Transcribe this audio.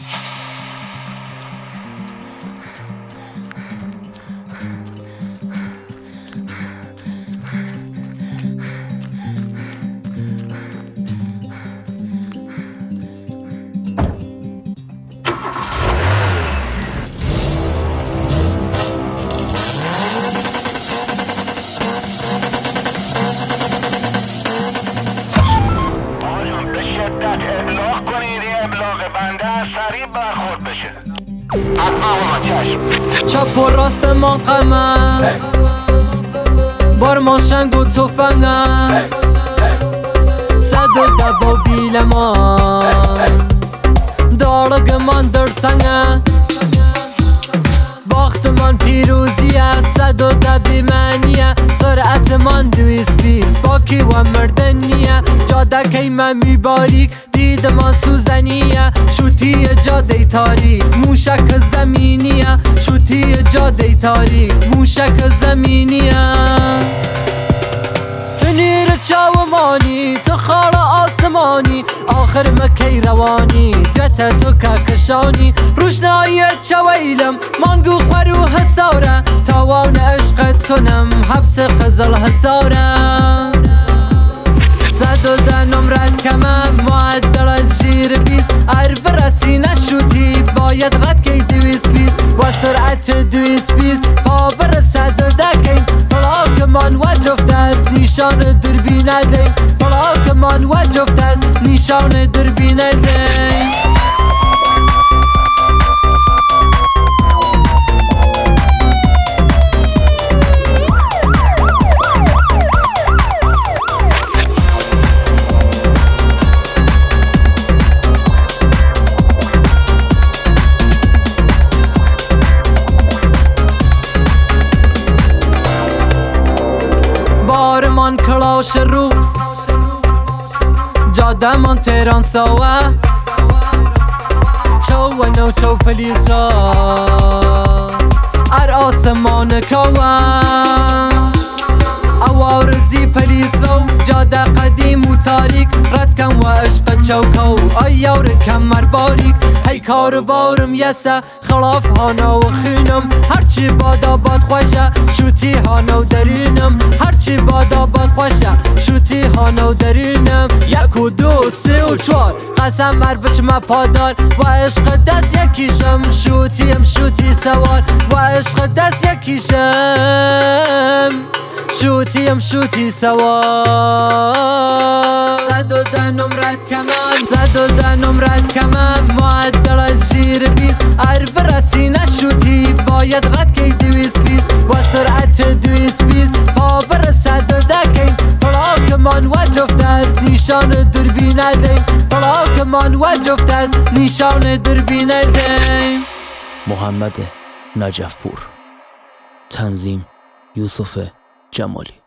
چپ و راست ما قمر بار ما شنگ و توفنگ صد و دبابیل ما دارگ من در تنگ باخت من پیروزیه صد و دبی منیه سرعت من 220 باکی و مردنیه جاده که من میباریک دید من سوزنیه شوتی جاده تاریک موشک زمینیه شوتی جاده تاریک موشک زمینیه تو نیر چاومانی تو خار آسمانی آخر مکی روانی جت تو ککشانی روشنایی چویلم مانگو خورو حساره تاوان عشق تونم حبس قزل حساره صد و ده نمرت کمم معدل جیر بیست ار برسی نشوتی باید رد کی 220 و سرعت 220 پا برسد و دکین پلاک من و جفت است نیشان دربینه دی پلاک من و جفت است نیشان دربینه دی من کلاش روز جاده من تهران سوه چو و نو چو پلیس را ار آسمان کوه اوارزی پلیس رو جاده قدیم و تاریک رد کن و عشق چوکو ایار کمر باریک هی کار بارم یسه خلاف هانا و خونم هرچی بادا باد خوشه شوتی هانا و درینم هرچی بادا باد خوشه شوتی هانا و درینم 1 و 2 3 و 4 قسم بر بچم پادار و عشق دست یکیشم شوتیم شوتی سوار و عشق دست یکیشم شوتیم شوتی سوار صد و ده نمرت کمم صد و ده نمرت کمم معدل جیر بیست ار برسی نشوتی باید رد کی 220 و سرعت 220 پا برسد و دکین پلاک من و جفت است نیشان دربینه دی پلاک من و جفت است نیشان دربینه دی. محمد نجفپور، تنظیم یوسف جمالی.